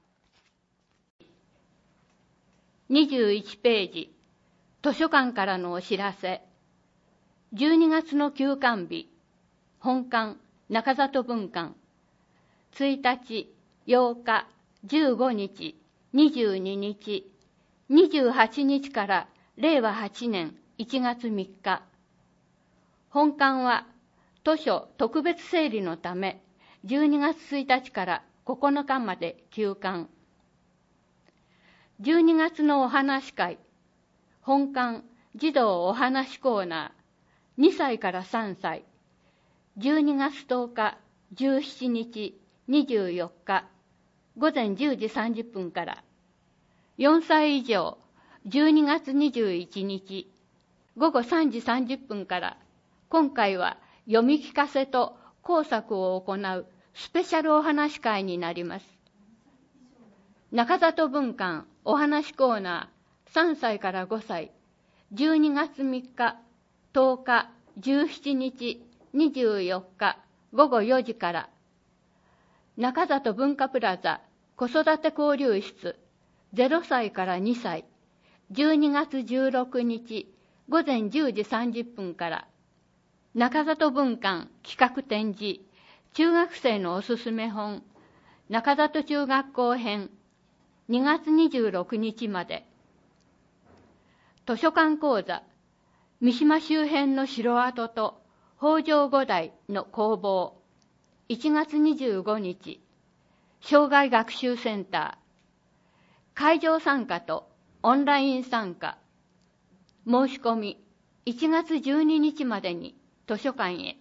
G: にじゅういちページ、図書館からのお知らせ。じゅうにがつの休館日、本館中里分館、ついたち、ようか、じゅうごにち、にじゅうににち、にじゅうはちにちかられいわはちねんいちがつみっか。本館は図書特別整理のため、じゅうにがつついたちからここのかまで休館。じゅうにがつのお話会、本館児童お話コーナー、にさいからさんさい、じゅうにがつとおか、じゅうしちにち、にじゅうよっか、ごぜんじゅうじさんじゅっぷんから、よんさい以上、じゅうにがつにじゅういちにち、ごごさんじさんじゅっぷんから、今回は読み聞かせと工作を行うスペシャルお話会になります。中里分館お話コーナーさんさいからごさい、じゅうにがつみっか、とおか、じゅうしちにち、にじゅうよっか、ごごよじから、中里文化プラザ子育て交流室ゼロさいからにさい、じゅうにがつじゅうろくにち、ごぜんじゅうじさんじゅっぷんから、中里文館企画展示、中学生のおすすめ本、中里中学校編、にがつにじゅうろくにちまで。図書館講座、三島周辺の城跡と北条五代の工房、いちがつにじゅうごにち、障害学習センター、会場参加とオンライン参加、申し込みいちがつじゅうににちまでに図書館へ。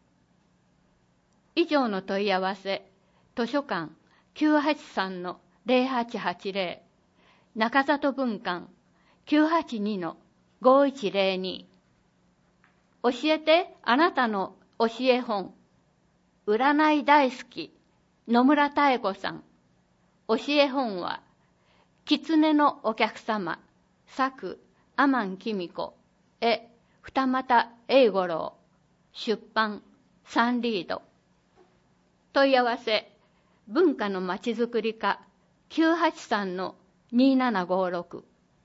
G: 以上の問い合わせ、図書館 きゅうはちさん ゼロはちはちゼロ、中里分館 きゅうはちに ごいちゼロに。 教えてあなたの教え本。占い大好き野村妙子さん。教え本は狐のお客様、作阿満紀美子、絵二俣英五郎、出版サンリード。問い合わせ文化のまちづくり課 きゅうはちさんのにななごろく。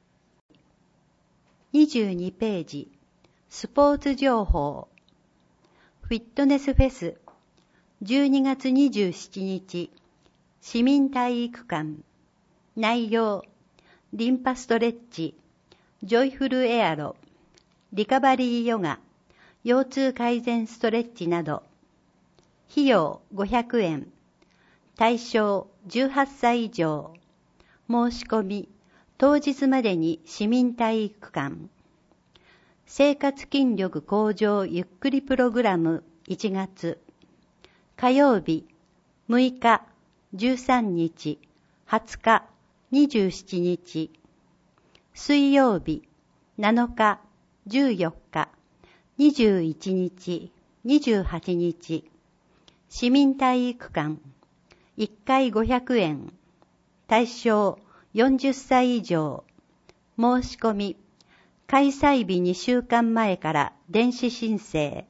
H: にじゅうにページ、スポーツ情報。フィットネスフェス、じゅうにがつにじゅうしちにち、市民体育館。内容、リンパストレッチ、ジョイフルエアロ、リカバリーヨガ、腰痛改善ストレッチなど。費用ごひゃくえん。対象じゅうはっさい以上。申し込み、当日までに市民体育館。生活筋力向上ゆっくりプログラムいちがつ。火曜日、むいか、じゅうさんにち、はつか、にじゅうしちにち。水曜日、なのか、じゅうよっか、にじゅういちにち、にじゅうはちにち。市民体育館。いっかいごひゃくえん。対象よんじゅっさい以上。申し込み。開催日にしゅうかんまえから電子申請。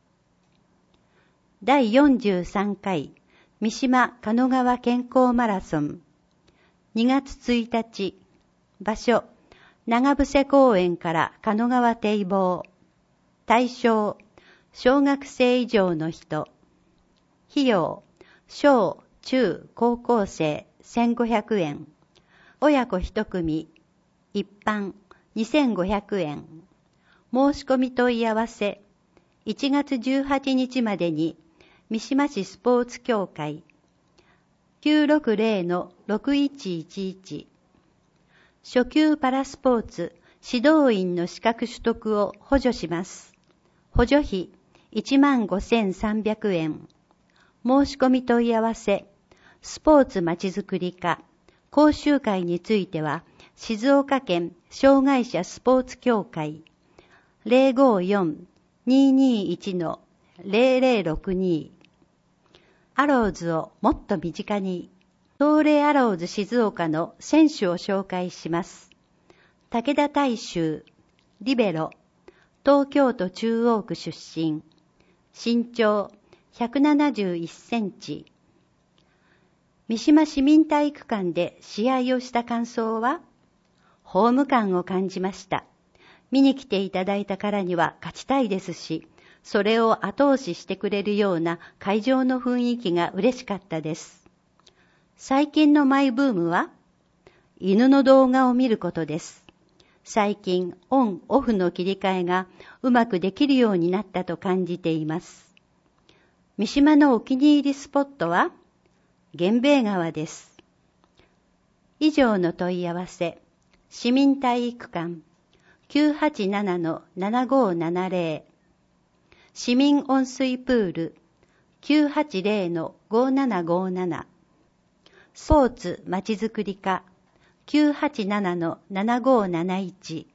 H: だいよんじゅうさんかい三島加野川健康マラソン。にがつついたち。場所、長伏公園から加野川堤防。対象、小学生以上の人。費用、小、中、高校生せんごひゃくえん。親子一組、一般にせんごひゃくえん。申し込み問い合わせ、いちがつじゅうはちにちまでに三島市スポーツ協会 きゅうろくゼロ ろくいちいちいち。初級パラスポーツ指導員の資格取得を補助します。補助費いちまんごせんさんびゃくえん。申し込み問い合わせ、スポーツまちづくり課、講習会については、静岡県障害者スポーツ協会 ゼロごよん にーにーいち のゼロゼロろくに。アローズをもっと身近に。東レアローズ静岡の選手を紹介します。武田大衆、リベロ、東京都中央区出身。身長ひゃくななじゅういっセンチ。三島市民体育館で試合をした感想は、ホーム感を感じました。見に来ていただいたからには勝ちたいですし、それを後押ししてくれるような会場の雰囲気が嬉しかったです。最近のマイブームは、犬の動画を見ることです。最近、オン・オフの切り替えがうまくできるようになったと感じています。三島のお気に入りスポットは、源兵衛川です。以上の問い合わせ、市民体育館 きゅうはちななのななごななゼロ、市民温水プール きゅうはちゼロのごななごなな、スポーツまちづくり課 きゅうはちななのななごなないち。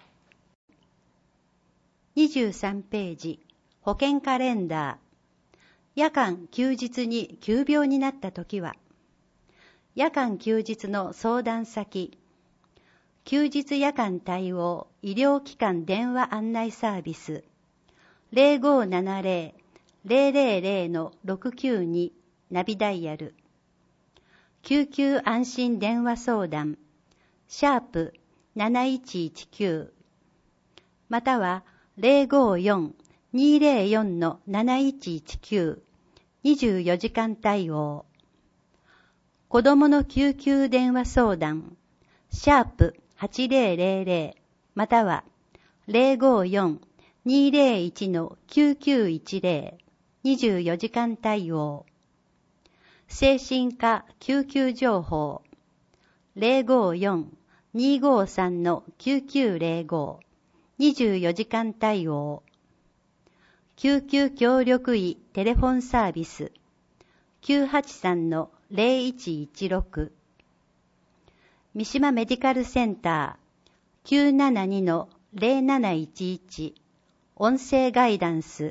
H: にじゅうさんページ、保険カレンダー。夜間休日に急病になったときは、夜間休日の相談先、休日夜間対応医療機関電話案内サービスゼロごななゼロ ゼロゼロゼロのろくきゅうにナビダイヤル、救急安心電話相談シャープなないちいちきゅう、またはゼロごよん にゼロよんのなないちいちきゅう、にじゅうよじかん対応。子どもの救急電話相談シャープはちゼロゼロゼロ、またはゼロごよん にゼロいちのきゅうきゅういちゼロ、にじゅうよじかん対応。精神科救急情報ゼロごよん にごさんのきゅうきゅうゼロご、にじゅうよじかん対応。救急協力医テレフォンサービスきゅうはちさんのゼロいちいちろく、三島メディカルセンターきゅうななにのゼロなないちいち、 音声ガイダンス。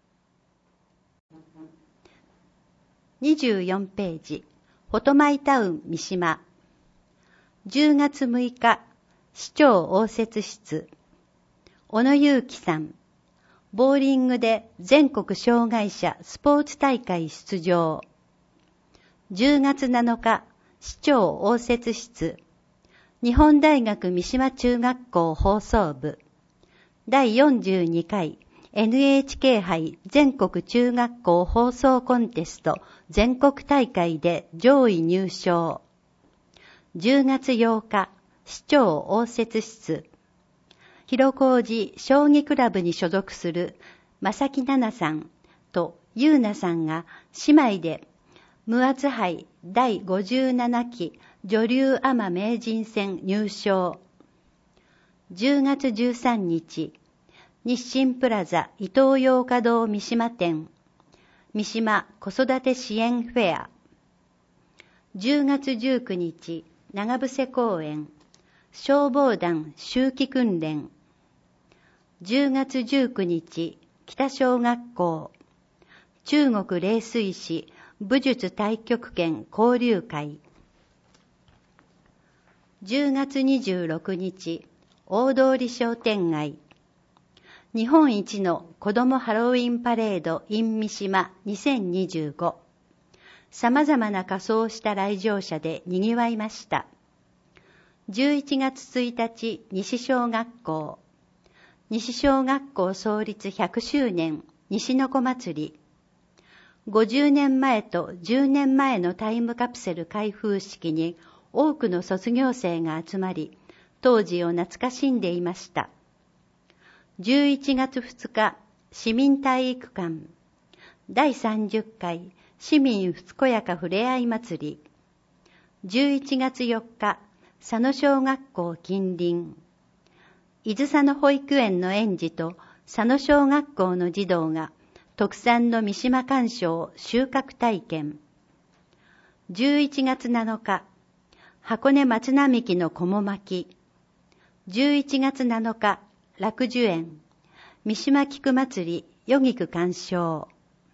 H: にじゅうよんページ、フォトマイタウン三島。じゅうがつむいか、市長応接室。小野祐樹さん。ボーリングで全国障害者スポーツ大会出場。じゅうがつなのか、市長応接室。日本大学三島中学校放送部。だいよんじゅうにかい エヌエイチケー 杯全国中学校放送コンテスト全国大会で上位入賞。じゅうがつようか、市長応接室。広小路将棋クラブに所属する正木奈々さんと優奈さんが姉妹で無圧杯だいごじゅうななき女流アマ名人戦入賞。じゅうがつじゅうさんにち、日清プラザイトーヨーカドー三島店三島子育て支援フェア。じゅうがつじゅうくにち、長伏公園消防団秋季訓練。じゅうがつじゅうくにち、北小学校中国霊水師武術太極拳交流会。じゅうがつにじゅうろくにち、大通商店街日本一の子どもハロウィンパレード in 三島にせんにじゅうご。様々な仮装をした来場者で賑わいました。じゅういちがつついたち、西小学校西小学校創立ひゃくしゅうねん西の子祭り。ごじゅうねんまえとじゅうねんまえのタイムカプセル開封式に多くの卒業生が集まり、当時を懐かしんでいました。じゅういちがつふつか、市民体育館だいさんじゅっかい市民ふつこやかふれあい祭り。じゅういちがつよっか、佐野小学校近隣伊豆佐野保育園の園児と佐野小学校の児童が特産の三島甘蔗収穫体験。じゅういちがつなのか、箱根松並木のこも巻き。じゅういちがつなのか、楽寿園三島菊祭り余菊鑑賞。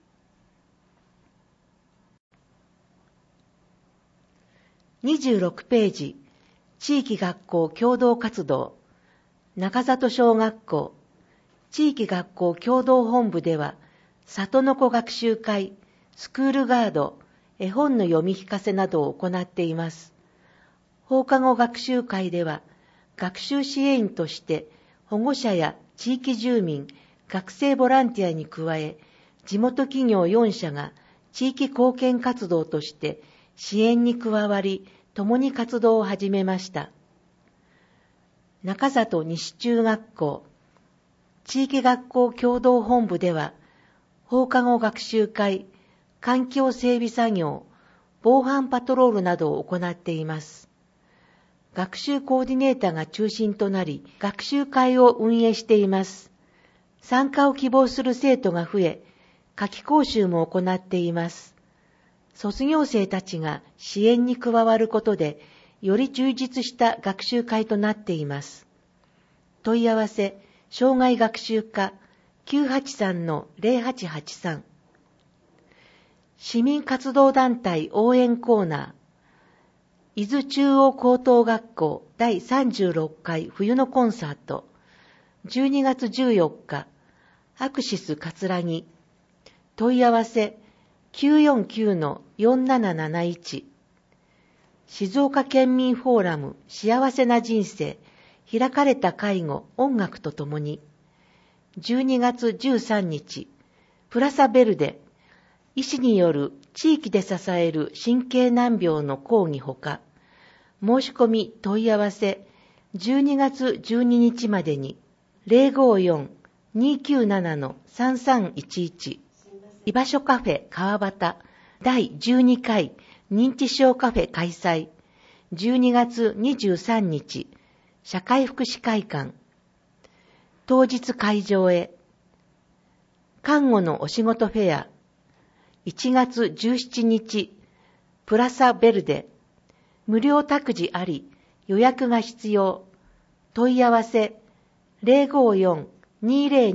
C: にじゅうろくページ、地域学校共同活動。中里小学校地域学校共同本部では、里の子学習会、スクールガード、絵本の読み聞かせなどを行っています。放課後学習会では、学習支援員として保護者や地域住民、学生ボランティアに加え、地元企業よんしゃが地域貢献活動として支援に加わり、共に活動を始めました。中里西中学校地域学校共同本部では、放課後学習会、環境整備作業、防犯パトロールなどを行っています。学習コーディネーターが中心となり、学習会を運営しています。参加を希望する生徒が増え、夏季講習も行っています。卒業生たちが支援に加わることで、より充実した学習会となっています。問い合わせ、障害学習課 きゅうはちさんのゼロはちはちさん。市民活動団体応援コーナー。伊豆中央高等学校だいさんじゅうろっかい冬のコンサート。じゅうにがつじゅうよっか、アクシス葛城。問い合わせ、きゅうよんきゅうのよんなななないち。静岡県民フォーラム幸せな人生、開かれた介護、音楽とともに。じゅうにがつじゅうさんにち、プラサベルデ、医師による地域で支える神経難病の講義ほか、申し込み問い合わせ、じゅうにがつじゅうににちまでに、ゼロごよん にきゅうなな さんさんいちいち、居場所カフェ川端だいじゅうにかい認知症カフェ開催、じゅうにがつにじゅうさんにち、社会福祉会館。当日会場へ。看護のお仕事フェア。いちがつじゅうしちにち、プラサベルデ。無料託児あり、予約が必要。問い合わせ、ゼロごよん にーゼロにの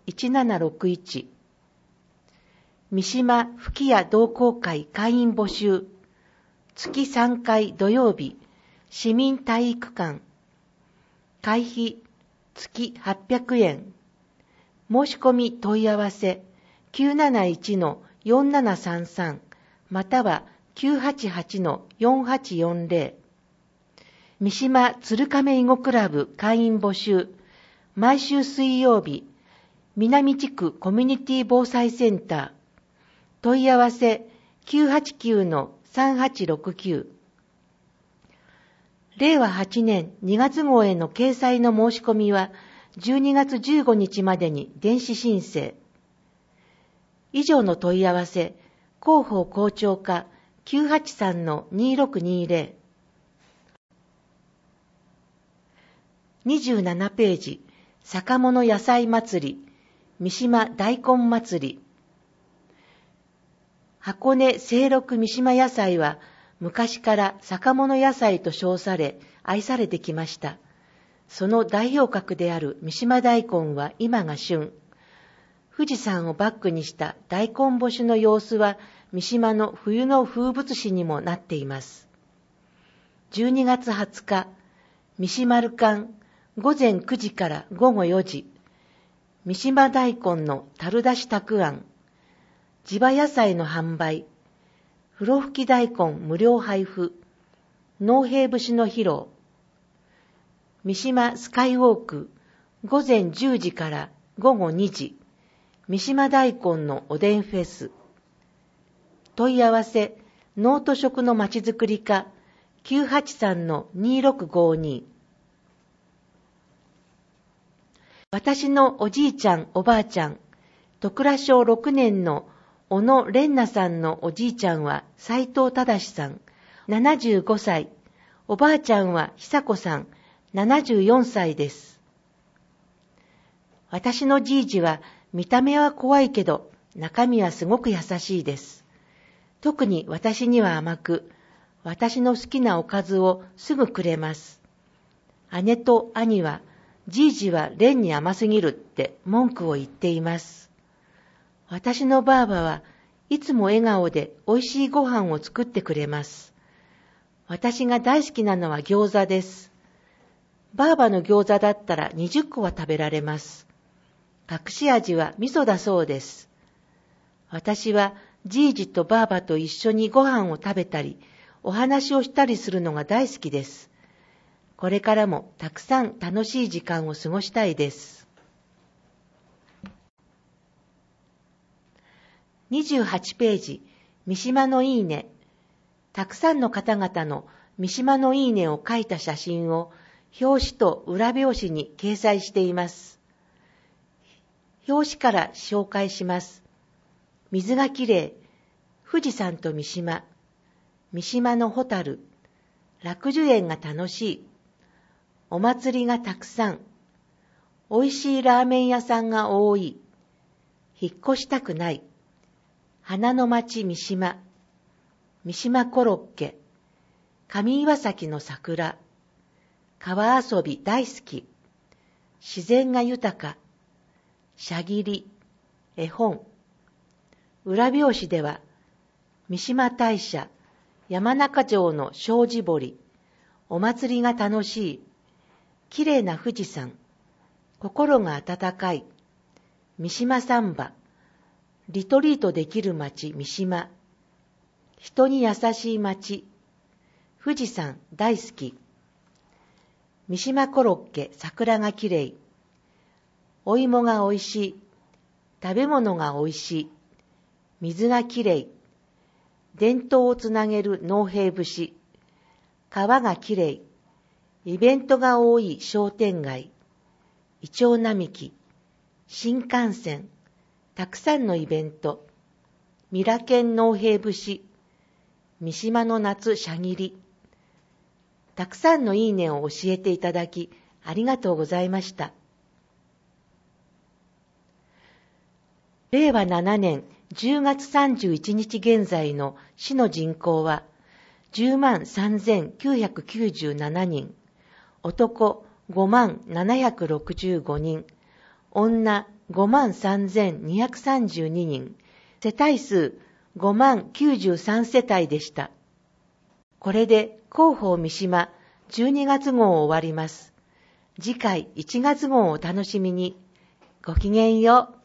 I: いちななろくいち。三島吹屋同好会会員募集。月さんかい土曜日、市民体育館。会費月はっぴゃくえん。申し込み問い合わせ きゅうなないちのよんななさんさん または きゅうはちはちのよんはちよんぜろ。三島鶴亀囲碁クラブ会員募集。毎週水曜日、南地区コミュニティ防災センター。問い合わせ きゅうはちきゅうのさんはちろくきゅう。れいわはちねんにがつ号への掲載の申し込みはじゅうにがつじゅうごにちまでに電子申請。以上の問い合わせ、広報校長課 きゅうはちさんのにろくにぜろ。にじゅうななページ、坂物野菜祭り、三島大根祭り。箱根清六三島野菜は昔から坂物野菜と称され愛されてきました。その代表格である三島大根は今が旬。富士山をバックにした大根干しの様子は三島の冬の風物詩にもなっています。じゅうにがつはつか、三島る館ごぜんくじからごごよじ、三島大根の樽出したくあん、地場野菜の販売、風呂吹き大根無料配布、農兵節の披露、三島スカイウォークごぜんじゅうじからごごにじ、三島大根のおでんフェス。問い合わせ、農と食のまちづくり課 きゅうはちさんのにろくごに。私のおじいちゃんおばあちゃん、戸倉小ろくねんの小野蓮奈さんのおじいちゃんは斉藤忠さん、ななじゅうごさい、おばあちゃんは久子さん、ななじゅうよんさいです。私のじいじは見た目は怖いけど中身はすごく優しいです。特に私には甘く、私の好きなおかずをすぐくれます。姉と兄は、じいじは蓮に甘すぎるって文句を言っています。私のばあばはいつも笑顔で美味しいご飯を作ってくれます。私が大好きなのは餃子です。ばあばの餃子だったらにじゅっこは食べられます。隠し味は味噌だそうです。私はじいじとばあばと一緒にご飯を食べたり、お話をしたりするのが大好きです。これからもたくさん楽しい時間を過ごしたいです。にじゅうはちページ、三島のいいね。たくさんの方々の三島のいいねを書いた写真を表紙と裏表紙に掲載しています。表紙から紹介します。水がきれい、富士山と三島、三島のホタル、楽寿園が楽しい、お祭りがたくさん、おいしいラーメン屋さんが多い、引っ越したくない、花の町三島、三島コロッケ、上岩崎の桜、川遊び大好き、自然が豊か、しゃぎり、絵本。裏表紙では、三島大社、山中城の障子堀、お祭りが楽しい、きれいな富士山、心が温かい、三島サンバ、リトリートできる町三島、人に優しい町、富士山大好き、三島コロッケ桜がきれい、お芋がおいしい、食べ物がおいしい、水がきれい、伝統をつなげる農兵節、川がきれい、イベントが多い商店街、イチョウ並木、新幹線、たくさんのイベント、ミラケン農兵節、三島の夏しゃぎり。たくさんのいいねを教えていただき、ありがとうございました。れいわななねんじゅうがつさんじゅういちにち現在の市の人口はじゅうまんさんぜんきゅうひゃくきゅうじゅうななにん、男ごまんななひゃくろくじゅうごにん、女ごまんさんぜんにひゃくさんじゅうににん、世帯数ごまんきゅうじゅうさんせたいでした。これで広報三島じゅうにがつごうを終わります。次回いちがつごうをお楽しみに。ごきげんよう。